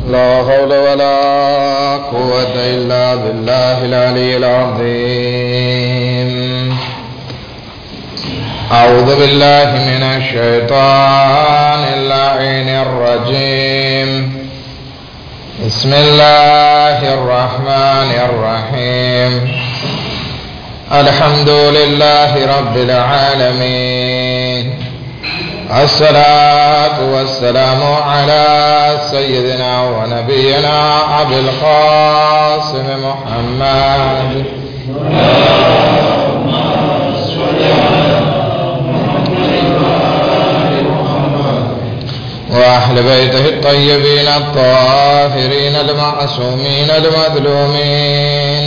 لا حول ولا قوة إلا بالله العلي العظيم. أعوذ بالله من الشيطان اللعين الرجيم. بسم الله الرحمن الرحيم. الحمد لله رب العالمين. الصلاة والسلام على سيدنا ونبينا أبي القاسم محمد وأهل بيته الطيبين الطاهرين المعصومين المظلومين،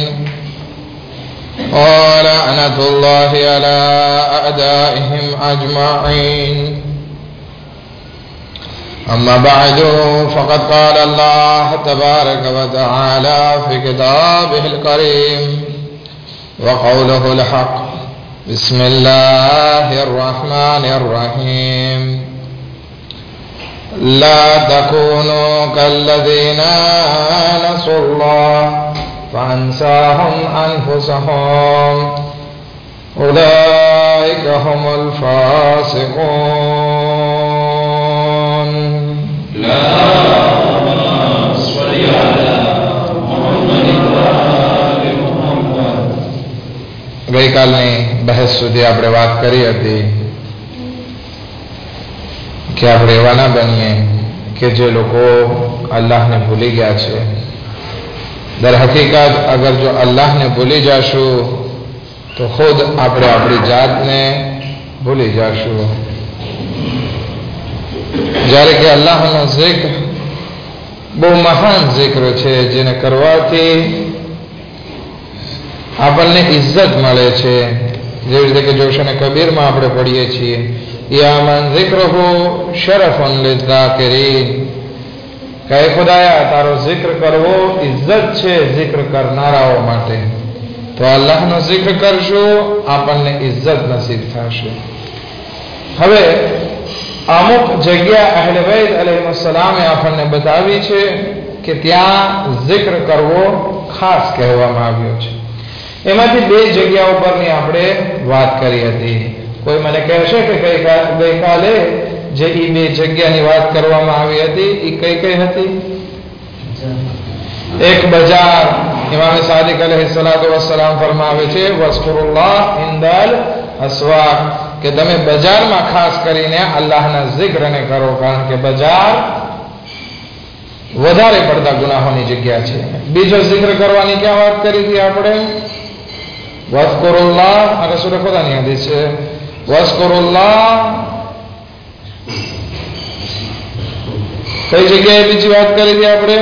ولعنة الله على أعدائهم أجمعين. أما بعد، فقد قال الله تبارك وتعالى في كتابه الكريم وقوله الحق. بسم الله الرحمن الرحيم. لا تكونوا كالذين نسوا الله فأنساهم أنفسهم أولئك هم الفاسقون. لا صل على محمد وآل محمد. ગઈ કાલની બહેસ સુધી આપણે વાત કરી હતી કે આપણે એવા ના બનીએ કે જે લોકો અલ્લાહને ભૂલી ગયા છે. در હકીકત અગર જો અલ્લાહને ભૂલી જાશું તો ખુદ આપણે આપણી જાતને ભૂલી જાશું. જ્યારે કે અલ્લાહનો ઝિક્ર બહુ મહાન ઝિક્ર છે, જેને કરવાથી આપણને ઇજ્જત મળે છે. જેવી રીતે કે જોશને કબીરમાં આપણે પઢીએ છીએ, યા મન ઝિક્રહુ શરફુન લિઝાકિરીન. કહે ખુદાયા, તારો જિક્ર કરવો ઇજ્જત છે જિક્ર કરનારાઓ માટે. તો અલ્લાહનો જિક્ર કરશું, આપણને ઇજ્જત નસીબ થશે. હવે અમુક જગ્યા અહેલે બૈત અલૈહિસ્સલામે આપણને બતાવી છે કે ત્યાં જિક્ર કરવો ખાસ કહેવામાં આવ્યો છે. એમાંથી બે જગ્યા ઉપરની આપણે વાત કરી હતી. કોઈ મને કહેશે કે ગઈકાલે જે એ બે જગ્યાની વાત કરવામાં આવી હતી એ કઈ કઈ હતી? એક બજાર. ઇમામ સાદિક અલૈહિસ્સલાતુ વસ્સલામ ફરમાવે છે, વસ્કુરુલ્લાહ ઇન્દલ અસ્વાક, કે તમે બજારમાં ખાસ કરીને અલ્લાહના જિક્રને કરો, કારણ કે બજાર વધારે પડતા ગુનાહોની જગ્યા છે. બીજો જિક્ર કરવાની ક્યાં વાત કરી હતી આપણે? વસ્કુરુલ્લાહ, આ રસૂલ ખુદાની હદીસ છે. વસ્કુરુલ્લાહ કઈ જગ્યાએ બીજી વાત કરી હતી આપણે?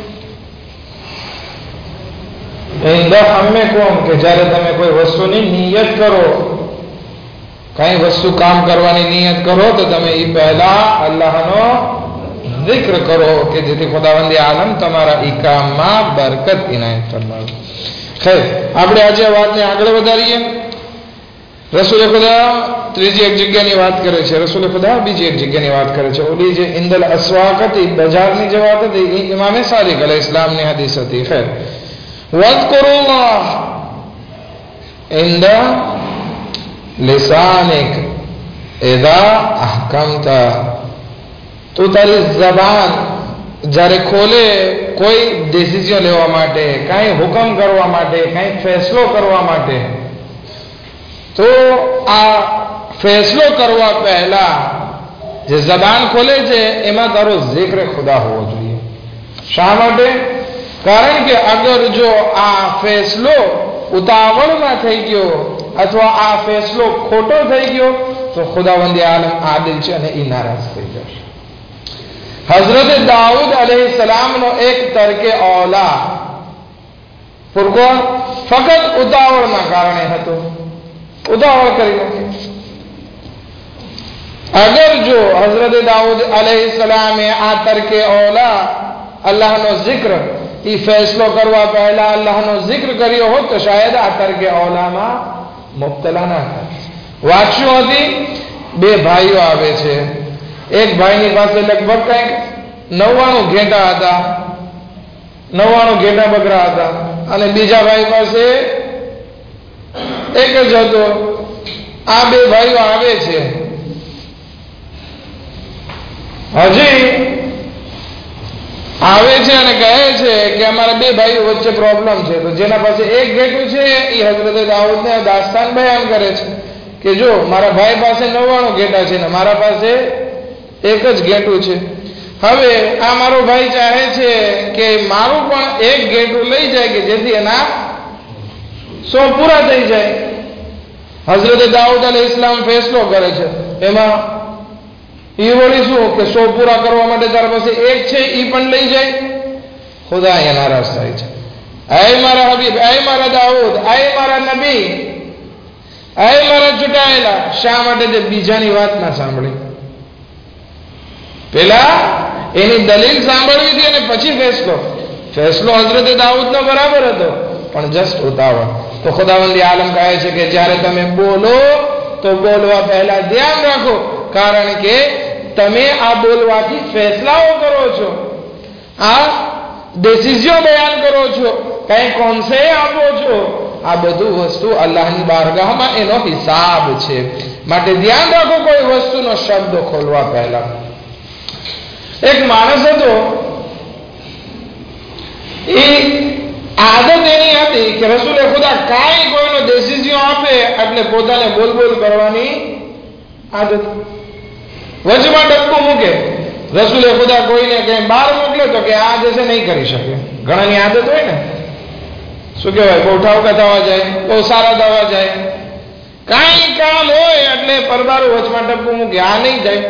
કે જ્યારે તમે કોઈ વસ્તુની નિયત કરો, કઈ વસ્તુ કામ કરવાની નિયત કરો, તો તમે એ પહેલા અલ્લાહનો જિક્ર કરો કે જેથી ખુદાવંદ આલમ તમારા ઈ કામમાં બરકત ઇનાયત ફરમાવે. ખૈર, આપણે આજે આ વાતને આગળ વધારીએ. રસૂલ ખુદા ત્રીજી એક જગ્યાની વાત કરે છે, રસૂલ ખુદા બીજી એક જગ્યાની વાત કરે છે. ઓલી જે ઇન્દલ અસ્વાક હતી, બજારની જે વાત હતી, એ ઇમામે સાદિક અલૈહિસ્સલામની હદીસ હતી. ખૈર, વઝકુરુલ્લાહ ઇન્દા લિસાનિક ઇઝા અહકમતા. તું તારી જબાન જ્યારે ખોલે કોઈ ડિસિઝન લેવા માટે, કાંઈ હુકમ કરવા માટે, કાંઈ ફેસલો કરવા માટે, તો આ ફેસલો કરવા પહેલા જે જબાન ખોલે છે એમાં તારો જિક્ર ખુદા હોવો જોઈએ. શા માટે? કારણ કે અગર જો આ ફેસલો ઉતાવળમાં થઈ ગયો અથવા આ ફેસલો ખોટો થઈ ગયો તો ખુદાવંદ આલમ આદિલ છે અને એ નારાજ થઈ જશે. હઝરત દાઉદ અલૈહિસ્સલામનો એક તર્કે ઓલા પુરકો ફક્ત ઉતાવળના કારણે હતો, ઉતાવળ કરી નાખી. અગર જો હઝરત દાઉદ અલૈહિસ્સલામે આ તર્કે ઓલા અલ્લાહનો જિક્ર એ ફેસલો કરવા પહેલા અલ્લાહનો જિક્ર કર્યો હોત તો શાયદ આ તર્કે ઓલામાં મુબ્તલા ના થાય. વાંચ્યું હતી, બે ભાઈઓ આવે છે, એક ભાઈની પાસે લગભગ કંઈક 99 ઘેટા હતા, 99 ઘેટા બકરા હતા, અને બીજા ભાઈ પાસે એક જ હતો. આ બે ભાઈઓ આવે છે, હજી આવે છે અને કહે છે કે અમારા બે ભાઈઓ વચ્ચે પ્રોબ્લેમ છે. તો જેના પાસે એક ઘેટું છે એ હઝરત દાઉદને દાસ્તાન બયાન કરે છે કે જો મારા ભાઈ પાસે 99 ઘેટા છે ને મારા પાસે એક જ ઘેટું છે. હવે આ મારો ભાઈ ચાહે છે કે મારું પણ એક ઘેટું લઈ જાય કે જેથી એના 100 પૂરા થઈ જાય. હઝરત દાઉદ અલૈહિસ્સલામ ફેસલો કરે છે. એમાં એ વળી શું કે 100 પૂરા કરવા માટે તારા પાસે એક છે એ પણ લઈ જાય. ખુદા અહીંયા નારાજ થાય છે. આય મારા હબીબ, આય મારા દાઉદ, આય મારા નબી, આય મારા ચૂંટાયેલા, શા માટે તે બીજાની વાત ના સાંભળી? પેલા એની દલીલ સાંભળવી હતી અને પછી ફેસલો હઝરત દાઉદનો બરાબર હતો, પણ જસ્ટ ઉતાવળ. તો ખુદાવંદી આલમ કહે છે કે જ્યારે તમે બોલો તો બોલવા પહેલા ધ્યાન રાખો, કારણ કે તમે આ બોલવાથી ફેસલાઓ કરો છો, આ ડિસિઝન બયાન કરો છો, કઈ કોન્સે આપો છો. આ બધું વસ્તુ અલ્લાહની બારગાહમાં એનો હિસાબ છે. માટે ધ્યાન રાખો કોઈ વસ્તુનો શબ્દ ખોલવા પહેલા. એક માણસ હતો, એ આદત એની હતી કે રસૂલે ખુદા કાંઈ કોઈનો ડિસિઝન આપે એટલે પોતાને બોલ કરવાની આદત. વચમાં ડબ્બું મૂકે, રસૂલે ખુદા કોઈને કઈ બહાર મોકલે તો કે આ જે છે નહીં કરી શકે. ઘણાની આદત હોય ને, શું કહેવાય, બહુ ઠાવકા થવા જાય, બહુ સારા થવા જાય, કાંઈ કામ હોય એટલે પરબારું વચમાં ડબ્બું મૂકે, આ નહીં જાય.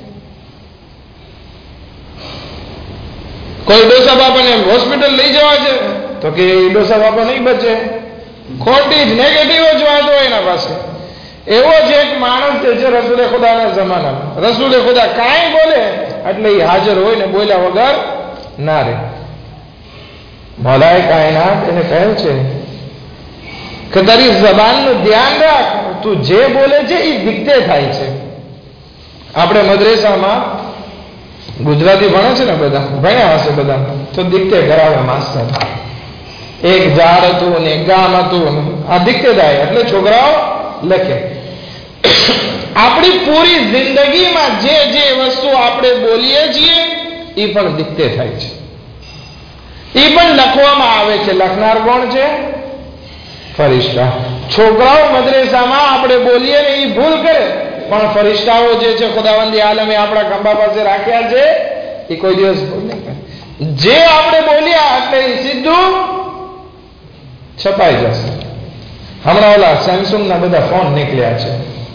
કોઈ ડોસા બાપાને હોસ્પિટલ લઈ જવા છે તો કે ડોસા બાપા નહીં બચે, ખોટી જ નેગેટિવ જ વાત હોય એના પાસે. એવો જ એક માણસ છે રસૂલે ખુદાના જમાનામાં. રસૂલે ખુદા કાંઈ બોલે એટલે એ હાજર હોય ને બોલ્યા વગર ના રહે. મૌલાએ કાયનાત એને કહે છે કે તારી જબાનનું ધ્યાન રાખ, તું જે બોલે છે એ દીકતે થાય છે. આપણે મદ્રેસામાં ગુજરાતી ભણે છે ને, બધા ભણ્યા હશે બધા, તો દીકતે કરાવે માસ્ટર. એક ઝાડ હતું ને એક ગામ હતું, આ દીકતે થાય એટલે છોકરાઓ લખે. આપણી પૂરી જિંદગીમાં જે જે વસ્તુ આપણે બોલીએ છીએ એ પણ દીકતે થાય છે, એ પણ લખવામાં આવે છે. લખનાર કોણ છે? ફરિશ્તા. છોકરાઓ મદ્રેસામાં આપણે બોલીએ ને એ ભૂલ કરે, પણ ફરિશ્તાઓ જે છે ખુદાવંદી આલમે આપણા ખંભા પાસે રાખ્યા છે એ કોઈ દિવસ ભૂલ નહીં કરે. જે આપણે બોલ્યા એટલે એ સીધું છપાઈ જશે. હમણાં ઓલા સેમસંગ ના બધા ફોન નીકળ્યા છે,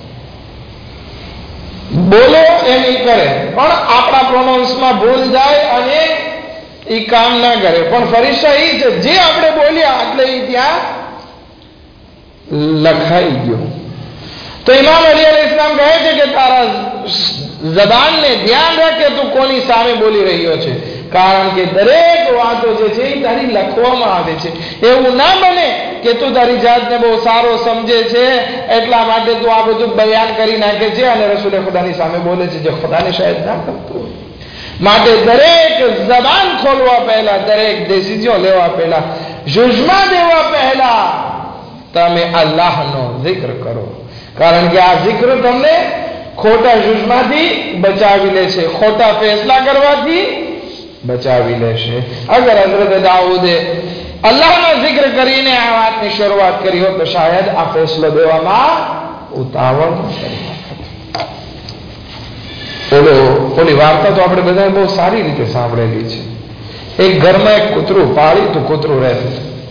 બોલો એમ ઈ કરે, પણ આપણા પ્રોનાઉન્સમાં ભૂલ જાય અને એ કામ ના કરે. પણ ફરિશ્તા એ છે જે આપણે બોલ્યા એટલે એ ત્યાં લખાઈ ગયો. તો ઇમામ અલી અલૈહિસ્સલામ કહે છે કે તારા જબાનને ધ્યાન રાખ કે તું કોની સામે બોલી રહ્યો છે, કારણ કે દરેક વાતો જે છે એ તારી લખવામાં આવે છે. એવું ના બને કે તું તારી જાતને બહુ સારો સમજે છે એટલા માટે તું આ બધું બયાન કરી નાખે છે અને રસૂલે ખુદાની સામે બોલે છે, જે ખુદાને શાયદ ના કરતું. માટે દરેક જબાન ખોલવા પહેલા, દરેક ડિસિઝન લેવા પહેલા, જુજમાં દેવા પહેલા તમે અલ્લાહનો zikr કરો, કારણ કે આ zikr તમને ખોટા જુજમાંથી બચાવી લે છે, ખોટા ફેસલા કરવાથી બચાવી લેશે. અગર હઝરત દાઉદે અલ્લાહનો zikr કરીને આ વાતની શરૂઆત કરી હોત તો શાયદ આ ફેસલો દેવામાં ઉતાવળ ન કરી હોત. ઓલી વાર્તા તો આપણે બધાએ બહુ સારી રીતે સાંભળેલી છે. એક ઘરમાં એક કૂતરું પાળીતું કૂતરું રહેતું.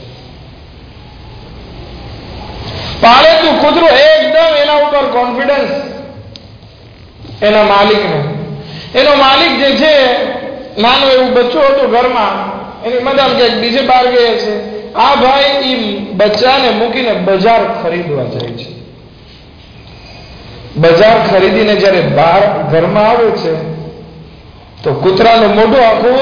પાળેતું કૂતરું એકદમ એના ઉપર કોન્ફિડન્સ એના માલિકને. એનો માલિક જે છે નાનું એવું બચ્ચું હતું ઘરમાં, એની મદામ ક્યાંક બીજે બહાર ગયા છે. આ ભાઈ એ બચ્ચાને મૂકીને બજાર ખરીદવા જાય છે. બજાર ખરીદીને જયારે બહાર ઘરમાં આવે છે તો કૂતરાનું મોઢું આખું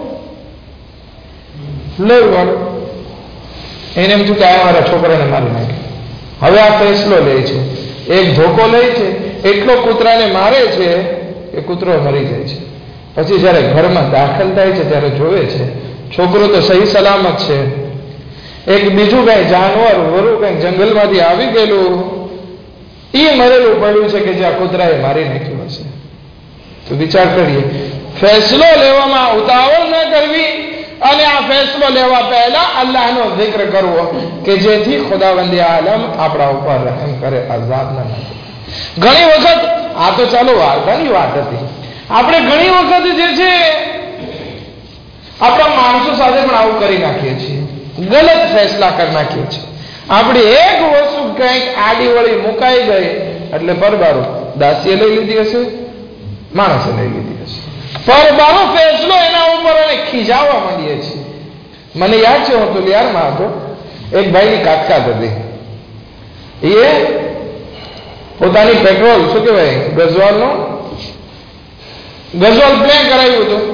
લોહીવાળું. એને એમ થયું કે આ મારા છોકરાને મારી નાખે. હવે આ ફેસલો લે છે, એક ધોકો લે છે, એટલો કૂતરાને મારે છે કે કૂતરો મરી જાય છે. પછી જ્યારે ઘરમાં દાખલ થાય છે ત્યારે જોવે છે છોકરો તો સહી સલામત છે, એક બીજું કઈ જાનવર વરુ કઈ જંગલમાંથી આવી ગયેલું એ મરેલું પડ્યું છે કે જ્યાં કૂતરાએ મારી નાખ્યું હશે. તો વિચાર કરીએ, ફેસલો લેવામાં ઉતાવળ ન કરવી અને આ ફેસલો લેવા પહેલા અલ્લાહનો zikr કરવો કે જેથી ખુદાવંદ આલમ આપણા ઉપર રહેમ કરે, આઝાદ ન કરે. ઘણી વખત આ તો ચાલો વાર્તાની વાત હતી, આપણે ઘણી વખત જે છે આપણા માણસો સાથે પણ આવું કરી નાખીએ છીએ, ગલત ફેસલા કરી નાખીએ છીએ. આપણે એક વસ્તુ કંઈક આડી વળી મુકાઈ ગઈ એટલે પરબારો દાસીએ લઈ લીધી હશે, માણસે લઈ લીધી હશે, પરબારો ફેસલો એના ઉપર અને ખીજાવવા માંડીએ છીએ. મને યાદ છે, હું તો લિયારમાં હતો, એક ભાઈની કાટકાટ હતી. એ પોતાની પેટ્રોલ શું કહેવાય ગઝવાલ પ્લેન કરાવ્યું હતું.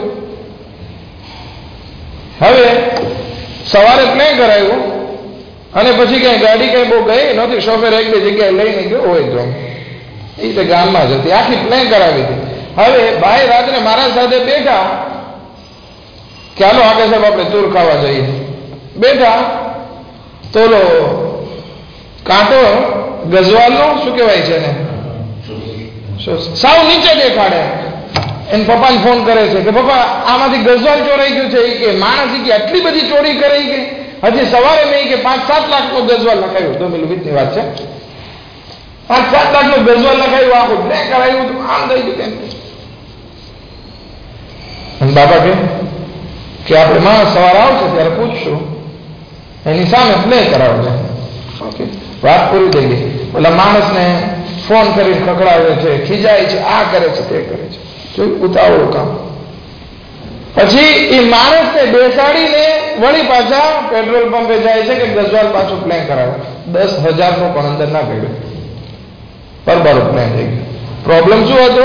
હવે સવારે પ્લેન કરાવ્યું અને પછી કઈ ગાડી કઈ બહુ ગઈ નથી, શોફેર એક બે જગ્યાએ લઈને ગયો હોય તો એ તો ગામમાં જ હતી, આખી પ્લેન કરાવી હતી. હવે ભાઈ રાત્રે મારા સાથે બેઠા કે હાલો આગળ સાહેબ આપણે ચૂર ખાવા જઈએ. બેઠા તો કાંટો ગઝવાલનો શું કહેવાય છે ને સાવ નીચે દેખાડે. એને પપ્પાને ફોન કરે છે કે પપ્પા આમાંથી ગઝવાલ ચોરાઈ ગયું છે. કે માણસ કે આટલી બધી ચોરી કરી કે હજી સવારે મેં કે 5-7 લાખનો ગઝવાલ લખાયું. તો પેલું બીજની વાત છે, 5-7 લાખનો ગઝવાલ લખાયું, આખું બ્લેક કરાયું, આમ થઈ ગયું તેમ. અને બાપા કે આપણે માણસ સવારે આવશે ત્યારે પૂછશું, એની સામે પ્લે કરાવજો. ઓકે, વાત પૂરી થઈ ગઈ. ઓલા માણસને ફોન કરીને ખકડાવે છે, ખીજાય છે, આ કરે છે, તે કરે છે, જોયું ઉતાવળું કામ. પછી એ માણસને બેસાડીને વળી પાછા પેટ્રોલ પંપે જાય છે કે ગઝવાલ પાછું પ્લેન કરાવે. 10,000 નું પણ અંદર ના ગયું, પરબારો પ્લેન થઈ ગયું. પ્રોબ્લેમ શું હતો?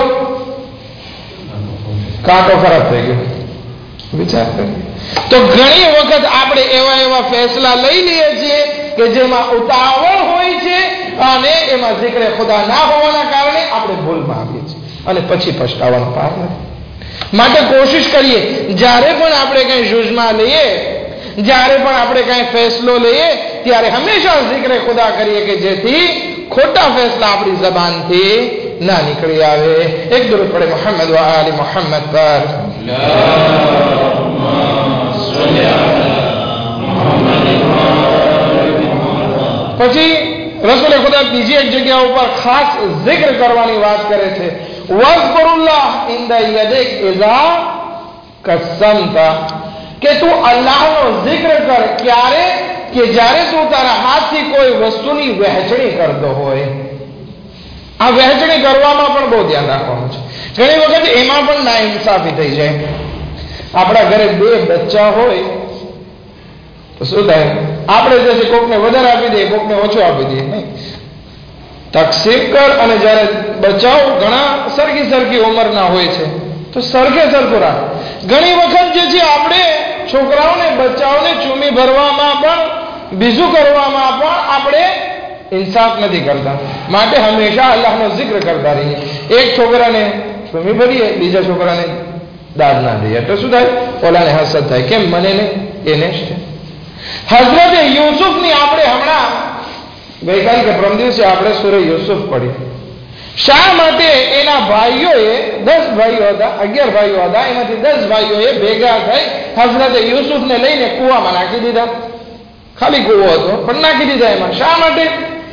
કાંટો ખરાબ થઈ ગયો. વિચાર કરીએ તો ઘણી વખત આપણે એવા ફેસલા લઈ લઈએ છીએ કે જેમાં ઉતાવળ હોય છે અને એમાં zikr ખુદા ના હોવાના કારણે આપણે ભૂલમાં આવીએ છીએ અને પછી પછતાવાનો પાર નથી. માટે કોશિશ કરીએ જ્યારે પણ આપણે કંઈ જુઝમાં લઈએ, જ્યારે પણ આપણે કંઈ ફેસલો લઈએ ત્યારે હંમેશા zikr ખુદા કરીએ કે જેથી ખોટા ફેસલા આપણી જબાનથી ના નીકળી આવે. એક દરૂદ પડે મોહમ્મદ વ આલી મોહમ્મદ પર. પછી રસૂલે ખુદા બીજી એક જગ્યા ઉપર ખાસ zikr કરવાની વાત કરે છે. વઝકુરુલ્લાહ ઇન્દા યદિક ઇઝા કસમતા, કે તું અલ્લાહનો zikr કર ક્યારે? કે જ્યારે તું તારા હાથથી કોઈ વસ્તુની વહેંચણી કરતો હોય. આ વહેંચણી કરવામાં પણ બહુ ધ્યાન રાખવાનું છે. ઘણી વખત એમાં પણ નાઇન્સાફી થઈ જાય. આપણા ઘરે 2 બચ્ચા હોય તો શું થાય? આપણે જે કોકને વધારે આપી દઈએ, કોકને ઓછો આપી દઈએ. નહીં, તકસીમ કર. અને જ્યારે બચ્ચાઓ ઘણા સરખી ઉંમરના હોય છે તો સરખું રાખ. ઘણી વખત જે છે આપણે છોકરાઓને બચ્ચાઓને ચૂમી ભરવામાં પણ બીજું કરવામાં પણ આપણે ઇન્સાફ નથી કરતા. માટે હંમેશા અલ્લાહનો zikr કરતા રહીએ. એક છોકરાને ચૂમી ભરીએ, બીજા છોકરાને દાદ ના દઈએ તો શું થાય? ઓલાને હસદ થાય, કેમ મને ને એને જ છે. હઝરત યુસુફની આપણે હમણાં ગઈકાલ કે પ્રમ દિવસે આપણે સૂરે યુસુફ પડી. શા માટે? એના ભાઈઓએ 10 ભાઈઓ હતા, 11 ભાઈઓ હતા, એમાંથી 10 ભાઈઓએ ભેગા થઈ હઝરત યુસુફને લઈને કૂવામાં નાખી દીધા. ખાલી કૂવો હતો પણ નાખી દીધા એમાં. શા માટે?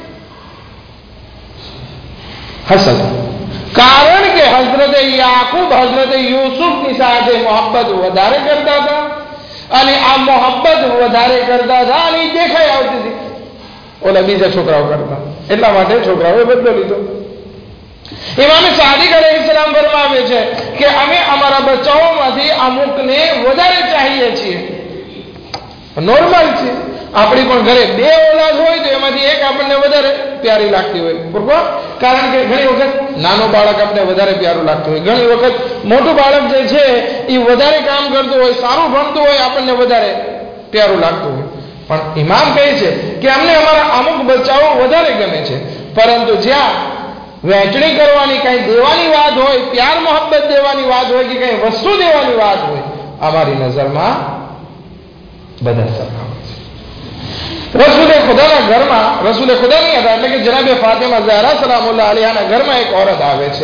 હસદ. કારણ કે હઝરત યાકૂબ હઝરત યુસુફની સાથે મોહબ્બત વધારે કરતા હતા અને આ મોહબ્બત વધારે કરતા હતા અને દેખાઈ આવતી હતી ઓલા બીજા છોકરાઓ કરતા. એટલા માટે છોકરાઓએ બદલો લીધો. ઇમામ સાદિક અલૈહિસ્સલામ ફરમાવે છે કે અમે અમારા બચ્ચાઓમાંથી અમુકને વધારે ચાહીએ છીએ. નોર્મલ છે. આપણી પણ ઘરે 2 ઓલાદ હોય તો એમાંથી એક આપણને વધારે પ્યારી લાગતી હોય. બરોબર? કારણ કે ઘણી વખત નાનો બાળક આપણને વધારે પ્યારું લાગતું હોય, ઘણી વખત મોટું બાળક જે છે એ વધારે કામ કરતું હોય, સારું ભણતું હોય, આપણને વધારે પ્યારું લાગતું હોય. પણ ઇમામ કહે છે કે અમને અમારા અમુક બચ્ચાઓ વધારે ગમે છે, પરંતુ જ્યાં વહેંચણી કરવાની, કઈ દેવાની વાત હોય, પ્યાર મોહબ્બત દેવાની વાત હોય કે કઈ વસ્તુ દેવાની વાત હોય, અમારી નજરમાં બધા સરખા હોય છે. રસૂલે ખુદાના ઘરમાં, રસૂલે ખુદા નહીં હતા, એટલે કે જનાબે ફાતિમા ઝહરા સલામુલ્લાહ અલૈહાના ઘરમાં એક ઓરત આવે છે.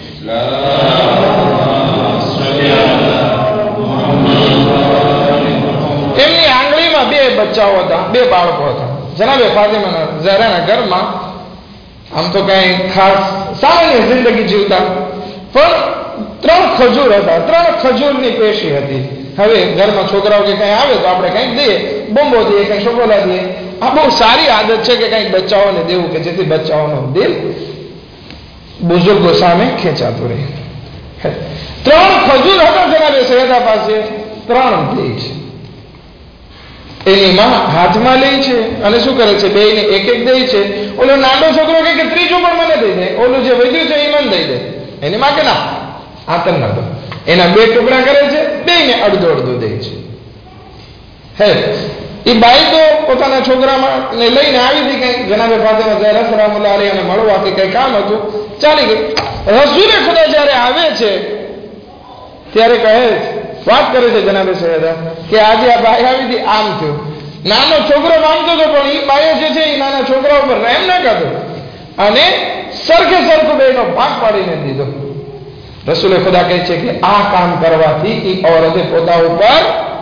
એમની આંગળીમાં બે બચ્ચાઓ હતા, બે બાળકો હતા. જનાબે ફાતિમા ઝહરાના ઘરમાં આમ તો કઈ ખાસ સામાન્ય જિંદગી જીવતા, પણ 3 ખજૂર હતા, 3 ખજૂરની પેશી હતી. હવે ઘરમાં છોકરાઓ કે કઈ આવે તો આપણે કંઈક દઈએ, બોમ્બો દઈએ, કંઈક ચોકોલા દઈએ. આ બહુ સારી આદત છે કે કંઈક બચ્ચાઓને દેવું કે જેથી બચ્ચાઓનું દિલ બુઝુર્ગો સામે ખેંચાતું રહે. 3 ખજૂર હતા જનાબે સૈયદા પાસે, 3 દે છે. એની માં હાથમાં લે છે અને શું કરે છે, બેયને એક એક દે છે. ઓલો નાનો છોકરો કે ત્રીજું પણ મને દઈ દે, ઓલું જે વધ્યું છે એ મને દઈ દે. એની માં કે ના, આ તને ના દો. એના 2 ટુકડા કરે છે, બેયને અડધો અડધો દે છે. હે એ બાઈ તો પોતાના છોકરાને લઈને આવી હતી, કઈ જનાબે ફાતિમા ઝહરા સલામુલ્લાહ અલૈહાને મળવા કે કઈ કામ હતું, ચાલી ગઈ. રસૂલે ખુદા જ્યારે આવે છે ત્યારે કહે, વાત કરે છે જનાબે સૈયદા કે આજે આ બાઈ આવી હતી, આમ થયું. નાનો છોકરો માંગતો હતો પણ એ બાયો જે છે એ નાના છોકરા ઉપર રહેમ ના કરતો અને સરખે સરખું બેનો ભાગ પાડીને દીધો. રસૂલે ખુદા કહે છે કે આ કામ કરવાથી એ ઔરતે પોતા ઉપર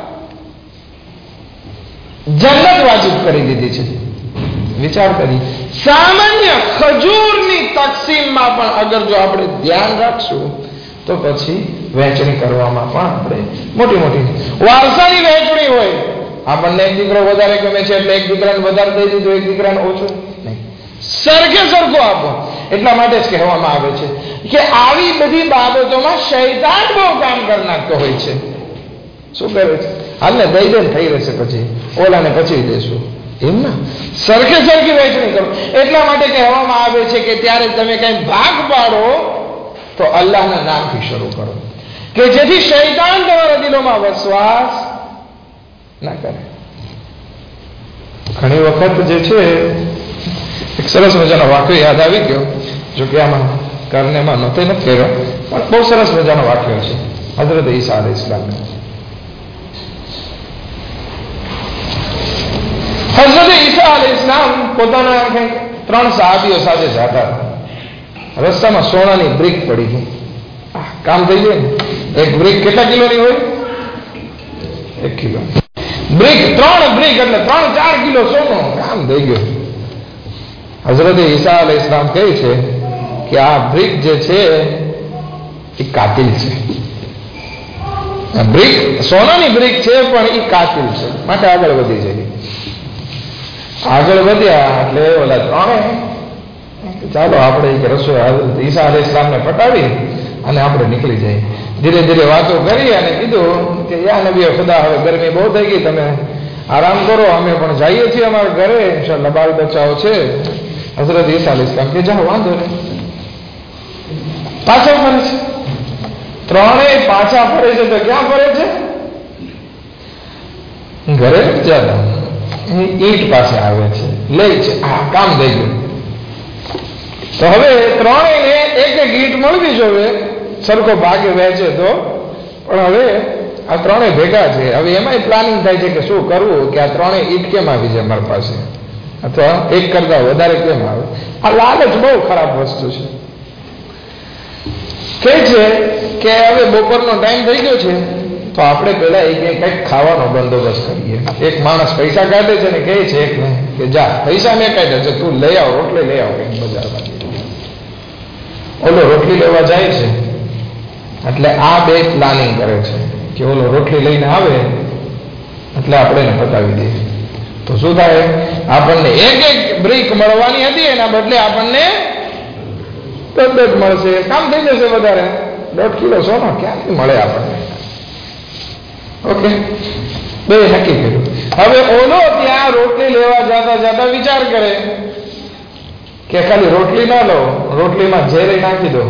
જન્નત વાજિબ કરી દીધી છે. વિચાર કરી, સામાન્ય ખજૂરની તકસીમમાં પણ અગર જો આપણે ધ્યાન રાખશું તો પછી વહેંચણી કરવામાં પણ આપણે મોટી મોટી વારસાની વહેંચણી હોય, આપણને એક દીકરો વધારે ગમે છે એટલે એક દીકરાને વધારે દઈ દીધો, એક દીકરાને ઓછું નહીં, સરખે સરખો આપો. એટલા માટે જ કહેવામાં આવે છે કે આવી બધી બાબતોમાં શૈતાન બહુ કામ કરી નાખતો હોય છે. શું કરે છે, હાલને દઈ દે થઈ રહેશે, પછી ઓલાને પછી દેશું, એમ ના, સરખે સરખી વહેંચણી કરો. એટલા માટે કહેવામાં આવે છે કે ત્યારે તમે કઈ ભાગ પાડો તો અલ્લાહના નામથી શરૂ કરો કે જેથી શૈતાન તમારા દિલોમાં વસવાસ ના કરે. ઘણી વખત જે છે એક સરસ મજાનો વાક્ય યાદ આવી ગયો, જો કે આમાં કરનેમાં નથી કર્યો, પણ બહુ સરસ મજાનો વાક્ય છે હઝરત ઈસા અલૈહિસ્સલામનો. હઝરત ઈસા અલૈહિસ્સલામ પોતાના 3 સહાબીઓ સાથે જતા હતા. રસ્તામાં સોનાની બ્રિક પડી ગઈ, કામ થઈ ગયું. એક બ્રિક કેટલા કિલોની હોય? 1 કિલો. બ્રિક 3 બ્રિક એટલે 3-4 કિલો સોનું, કામ થઈ ગયું. હઝરત ઈસા અલૈહિસ્સલામ કહે છે કે આ બ્રિક જે છે એ કાતિલ છે. આ બ્રિક સોનાની બ્રિક છે પણ એ કાતિલ છે, માટે આગળ વધી જાય. આગળ વધ્યા એટલે ઓલા 3 ચાલો આપણે રસોઈ ઈસા અલૈહિસ્સલામને પટાવી અને આપણે નીકળી જઈએ. ધીરે ધીરે વાતો કરી અને કીધું કે યા નબી ખુદા, હવે ગરમી બહુ થઈ ગઈ, તમે આરામ કરો, અમે પણ જઈએ છીએ અમારા ઘરે, ઇન્શાઅલ્લાહ બાળ બચ્ચાઓ છે. હઝરત ઈસા અલૈહિસ્સલામ કે જાઓ, વાંધો નહીં. પાછા ફરે છે, 3 પાછા ફરે છે. તો ક્યાં ફરે છે? ઘરે જતા ઈંટ પાસે આવે છે, લે છે, આ કામ થઈ ગયું. તો હવે 3ને એક એક ઈંટ મળવી જોઈએ, સરખો ભાગે વહેંચે તો. પણ હવે આ 3 ભેગા છે, હવે એમાંય પ્લાનિંગ થાય છે કે શું કરવું, કે આ 3 ઈંટ કેમ આવી છે અમારી પાસે, અથવા એક કરતા વધારે કેમ આવે. આ લાલચ બહુ ખરાબ વસ્તુ છે. કહે છે કે હવે બપોરનો ટાઈમ થઈ ગયો છે તો આપણે પેલા કંઈક ખાવાનો બંદોબસ્ત કરીએ. એક માણસ પૈસા કાઢે છે ને કહે છે એકને કે જા, પૈસા મેં કાઢ્યા છે, તું લઈ આવ, રોટલી લઈ આવ કંઈક બજારમાંથી. ઓલો રોટલી લેવા જાય છે એટલે આ 2 પ્લાનિંગ કરે છે કે ઓલો રોટલી લઈને આવે એટલે આપણે એને પતાવી દઈએ. તો શું થાય, આપણને એક બ્રિક મળવાની હતી, એના બદલે આપણને 10 મળશે, કામ થઈ જશે વધારે. 1.5 કિલો સોનો ક્યાંથી મળે આપણને? ઓકે, 2 નક્કી કર્યું. હવે ઓલો ત્યાં રોટલી લેવા જતા જતા વિચાર કરે કે ખાલી રોટલી ના લો, રોટલીમાં ઝેરી નાખી દો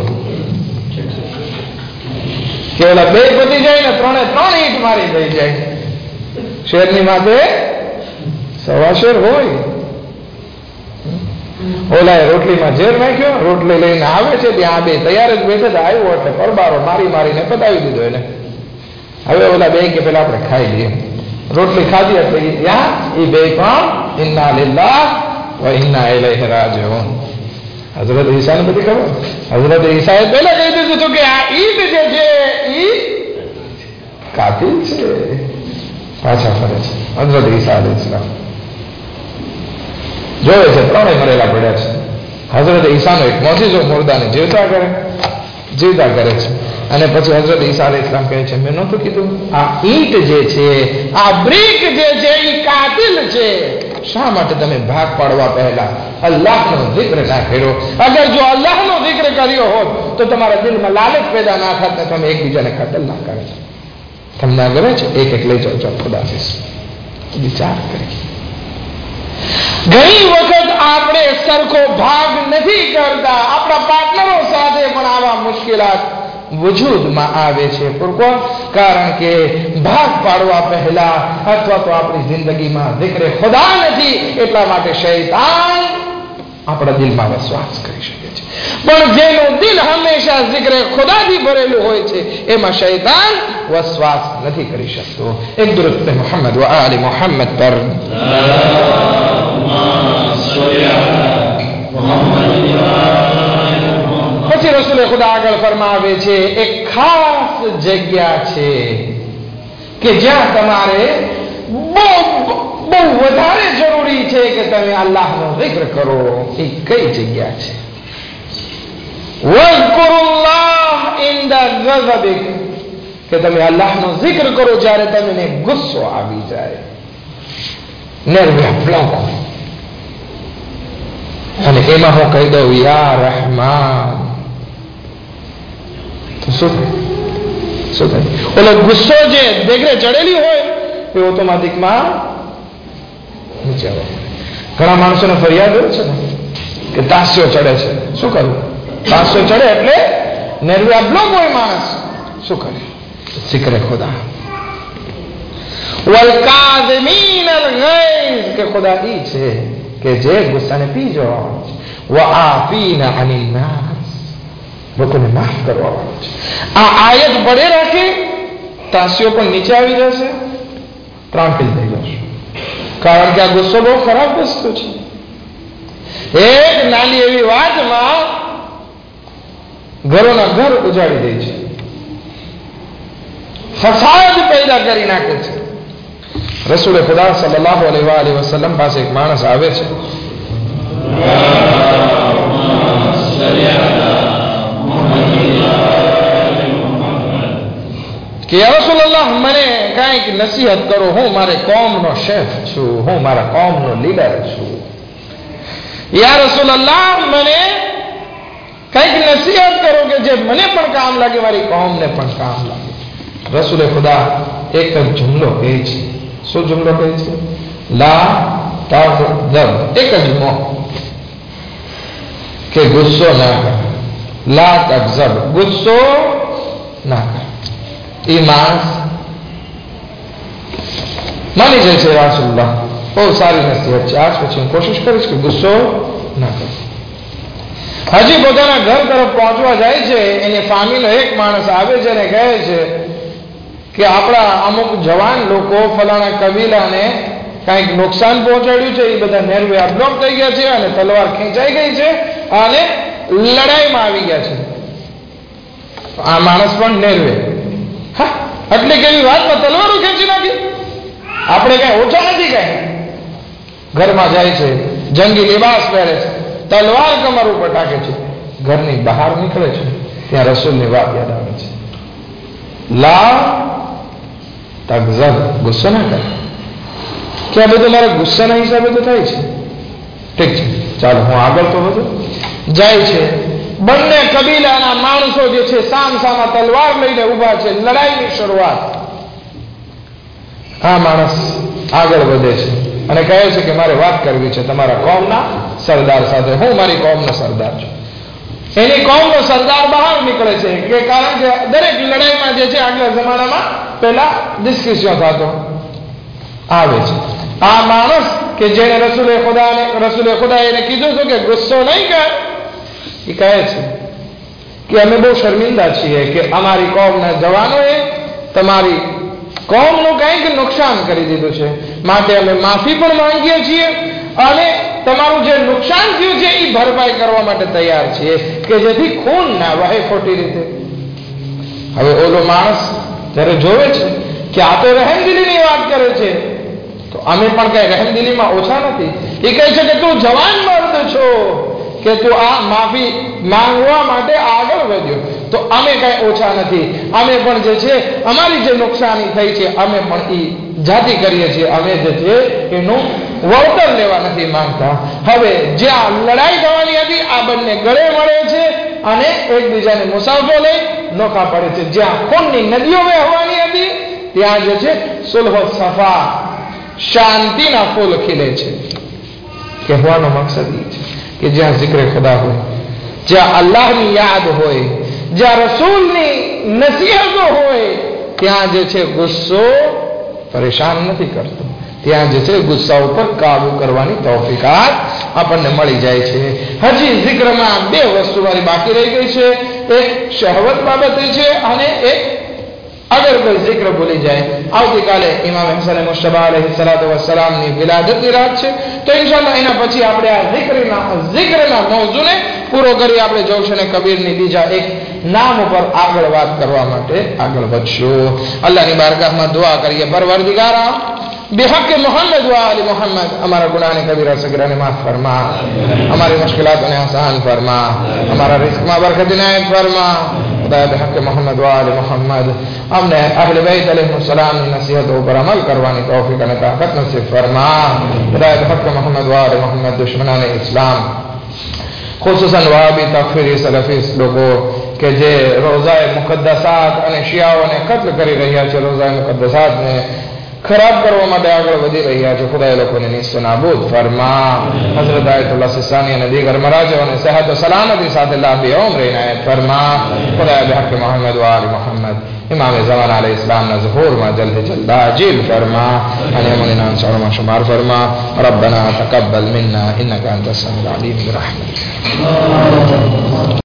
કે ઓલા 2 પતી જાય ને 3 ઈંટ મારી થઈ જાય. શેરની માથે 1.25 શેર હોય. ઓલાએ રોટલીમાં ઝેર નાખ્યો, રોટલી લઈને આવે છે, ત્યાં બે તૈયાર જ બેઠે તો આવ્યો એટલે પરબારો મારીને પતાવી દીધો એને. હવે ઓલા બે કે પેલા આપણે ખાઈ લઈએ. રોટલી ખાધી એટલે ત્યાં એ બે પણ ઇન્ના લિલ્લાહ વ ઇન્ના ઇલૈહિ રાજીઉન. હઝરત ઈસાને બધી ખબર. હઝરત ઈસાએ પહેલા કહી દીધું હતું કે આ ઈદ જે છે એ કાતિલ છે. પાછા ફરે છે હઝરત ઈસા અલૈહિસ્સલામ. જોવે છે ત્રણેય મરેલા પડ્યા છે. હઝરત ઈસાનો એક મોજીઝો મુર્દાને જીવતા કરે છે. અને પછી હઝરત ઈસા અલૈહિસ્સલામ કહે છે મેં નહોતું કીધું આ ઈંટ જે છે, આ બ્રિક જે છે એ કાતિલ છે. શા માટે તમે ભાગ પાડવા પહેલા અલ્લાહનો zikr ના કર્યો? અગર જો અલ્લાહનો zikr કર્યો હોત તો તમારા દિલમાં લાલચ પેદા ના થાત ને તમે એકબીજાને કતલ ના કરે. તમને ગમે છે એક લઈ જાઓ ખુદા વિચાર કરી. ઘણી વખત આપણે સરખો ભાગ નથી કરતા. આપણા પાર્ટનરો સાથે પણ આવા મુશ્કેલાત વજૂદમાં આવે છે. કારણ કે ભાગ પાડવા પહેલા અથવા તો આપણી જિંદગીમાં zikre ખુદા નથી, એટલા માટે શૈતાન આપણા દિલમાં વસવાસ કરી શકે છે. પણ જેનું દિલ હંમેશા zikre ખુદાથી ભરેલું હોય છે એમાં શૈતાન વસવાસ નથી કરી શકતો. એક દુરુદ મુહમ્મદ વ આલી મુહમ્મદ પર. પછી રસૂલ ખુદા આગળ ફરમાવે છે એક ખાસ જગ્યા છે કે જ્યાં તમારે બહુ વધારે જરૂરી છે કે તમે અલ્લાહનો zikr કરો. એ કઈ જગ્યા છે? વઝકુરુલ્લાહ ઇન્દા ગઝબિક, કે તમે અલ્લાહનો zikr કરો જ્યારે તમને ગુસ્સો આવી જાય, નિર્વ્યાપ. અને એમાં હું કહી દઉં યા રહેમાન, તો શું થાય? ઓલો ગુસ્સો જે દેગરે ચડેલી હોય એ ઓટોમેટિકમાં નીચે આવે. ઘણા માણસોને ફરિયાદ હોય છે ને કે તાસ્યો ચડે છે. શું કરવું? તાસ્યો ચડે એટલે નિર્વ્યાપ બ્લોક હોય માણસ. શું કરે? zikr ખુદા. વલ કાઝિમીન અલ ગૈઝ, કે ખુદા ઈ છે કે જે ગુસ્સાને પી જવાનો છે. વ આફીના અનિન નાસ, લોકોને માફ કરવાનો છે. આ આયત પડે રાખે તાસીઓ પણ નીચે આવી જશે, ત્રાંકિલ થઈ જશે. કારણ કે આ ગુસ્સો બહુ ખરાબ વસ્તુ છે. એક નાની એવી વાતમાં ઘરોના ઘર ઉજાડી દે છે, ફસાદ પેદા કરી નાખે છે. રસૂલ ખુદા સલ્લલ્લાહુ અલૈહિ વસલ્લમ પાસે એક માણસ આવે છે. કે યા રસૂલલ્લાહ, મને કંઈક નસીહત કરો. હું મારે કોમનો શેફ છું, હું મારા કોમનો લીડર છું. યા રસૂલલ્લાહ, મને કંઈક નસીહત કરો કે જે મને પણ કામ લાગે, મારી કોમને પણ કામ લાગે. રસૂલ ખુદા એક જ જુમલો કહે છે. શું જુમલો કહે છે? લા તગઝબ. એક જ મોહ કે ગુસ્સો ના કર. લા તગઝબ, ગુસ્સો ના કર. એ માણસ માની જાય છે રાસુલ્લાહ, બહુ સારી નસીહત છે. આજ પછી હું કોશિશ કરીશ કે ગુસ્સો ના કર. હજી પોતાના ઘર તરફ પહોંચવા જાય છે, એની ફામીનો એક માણસ આવે છે અને કહે છે કે આપણા અમુક જવાન લોકો ફલાણા કબીલાને કંઈક નુકસાન પહોંચાડ્યું છે, એ બધા નેરવે બ્લોક થઈ ગયા છે અને તલવાર ખેંચાઈ ગઈ છે અને લડાઈમાં આવી ગયા છે. આ માણસ પણ નેરવે. એટલે કેવી વાતમાં તલવારો ખેંચી નાખી. આપણે કઈ ઓછા નથી. કઈ ઘરમાં જાય છે, જંગી લિબાસ પહેરે છે, તલવાર કમર ઉપર ટાકે છે, ઘરની બહાર નીકળે છે, ત્યાં રસૂલની વાત યાદ આવે છે. લા તગઝબ, ગુસ્સો ના કરે. કે આ બધું મારા ગુસ્સાના હિસાબે તો થાય છે. ઠીક છે, ચાલો હું આગળ તો વધુ. જાય છે, બંને કબીલાના માણસો જે છે સામ સામા તલવાર લઈને ઉભા છે, લડાઈની શરૂઆત. આ માણસ આગળ વધે છે અને કહે છે કે મારે વાત કરવી છે તમારા કોમના સરદાર સાથે. હું મારી કોમનો સરદાર છું. એની કોમનો સરદાર બહાર નીકળે છે કે કારણ કે દરેક લડાઈમાં જે છે આગલા જમાનામાં પહેલા ડિસ્કશન થતો આવે છે. આ માણસ કે જેણે રસૂલે ખુદા એને કીધું હતું કે ગુસ્સો નહીં કર, એ કહે છે કે અમે બહુ શર્મિંદા છીએ કે અમારી કોમના જવાનોએ તમારી કોમનું કંઈક નુકસાન કરી દીધું છે, માટે અમે માફી પણ માંગીએ છીએ અને તમારું જે નુકસાન થયું છે એ ભરપાઈ કરવા માટે તૈયાર છીએ કે જેથી ખૂન ના વહે ખોટી રીતે. હવે ઓલો માણસ જ્યારે જોવે છે કે આ તો રહેમદિલીની વાત કરે છે, તો અમે પણ કઈ રહેમદિલીમાં ઓછા નથી. એ કહે છે કે તું જવાન મર્દ છો કે તું આ માફી માંગવા માટે આગળ વધ્યો, તો અમે કઈ ઓછા નથી. અમે પણ જે છે અમારી જે નુકસાની થઈ છે અમે પણ એ જાતિ કરીએ છીએ, અમે જે છે એનું વળતર લેવા નથી માંગતા. હવે જ્યાં લડાઈ થવાની હતી આ બંને ગળે મળે છે અને એકબીજાને મુસાફો લઈ નોખા પડે છે. જ્યાં ખૂનની નદીઓ વહેવાની હતી ત્યાં જે છે સુલહ સફા શાંતિના ફૂલ ખીલે છે. કહેવાનો મકસદ એ છે કે જ્યાં જિક્ર ખુદા હોય, જ્યાં અલ્લાહની યાદ હોય, જ્યાં રસૂલની નસીહતો હોય, ત્યાં જે છે ગુસ્સો પરેશાન નથી કરતો. ત્યાં જે છે ગુસ્સા ઉપર કાબુ કરવાની તૌફીકાત આપણને મળી જાય છે. હજી જિક્રમાં બે વસ્તુ મારી બાકી રહી ગઈ છે. એક શહવત બાબતે છે અને એક અગર કોઈ જિક્ર ભૂલી જાય. આવતીકાલે ઇમામ હસન મુશ્તબા અલૈહિસ્સલાતુ વસ્સલામની વિલાદતની રાત છે, તો ઇન્શાઅલ્લાહ એના પછી આપણે આ જિક્રના મૌઝૂને પૂરો કરી આપણે જોશન કબીરની બીજા એક નામ ઉપર આગળ વાત કરવા માટે આગળ વધશું. અલ્લાહની બારગાહમાં દુઆ કરીએ, પરવરદિગારા बेहक मोहम्मद व आले मोहम्मद हमारा गुनाह कबीरा सगीरा ने माफ फरमा, हमारी मुश्किलातों ने आसान फरमा, हमारा रिस्क में बरकत इनायत फरमा. खुदा बेहक मोहम्मद व आले मोहम्मद हमने अहले बैत अलैहिस्सलाम की नसीहतों पर अमल करवानी तौफीक अता ताकत नसीब फरमा. खुदा बेहक मोहम्मद व आले मोहम्मद दुश्मनान इस्लाम खुसूसन वहाबी तकफीरी सलफी लोगों के जे रोज़ाए मुक़द्दसात અને શિયાઓને કત્લ કરી રહ્યા છે, રોઝાએ મુक़દ્દસાતને खराब करवा માટે આગળ વધી રહ્યા છે. ખુદા એ લોકોને નિસ્તો નાબૂદ ફરમા. હઝરત આયતુલ્લાહ સિસ્તાની અને દીગર મરાજિઓને સેહત વ સલામતી સાથે લાંબી ઉંમર ઇનાયત ફરમા. ખુદા બિહક મોહમ્મદ વ આલ મોહમ્મદ ઇમામ ઝમાન અલૈહિ સલામના ઝુહૂરમાં જલ્દ જલ્દ આજીલ ફરમા અને અમને અંસારમાં શુમાર ફરમા. રબ્બના તકબ્બલ મિન્ના ઇન્નકા અંતસ સમીઉલ અલીમ برحمتك.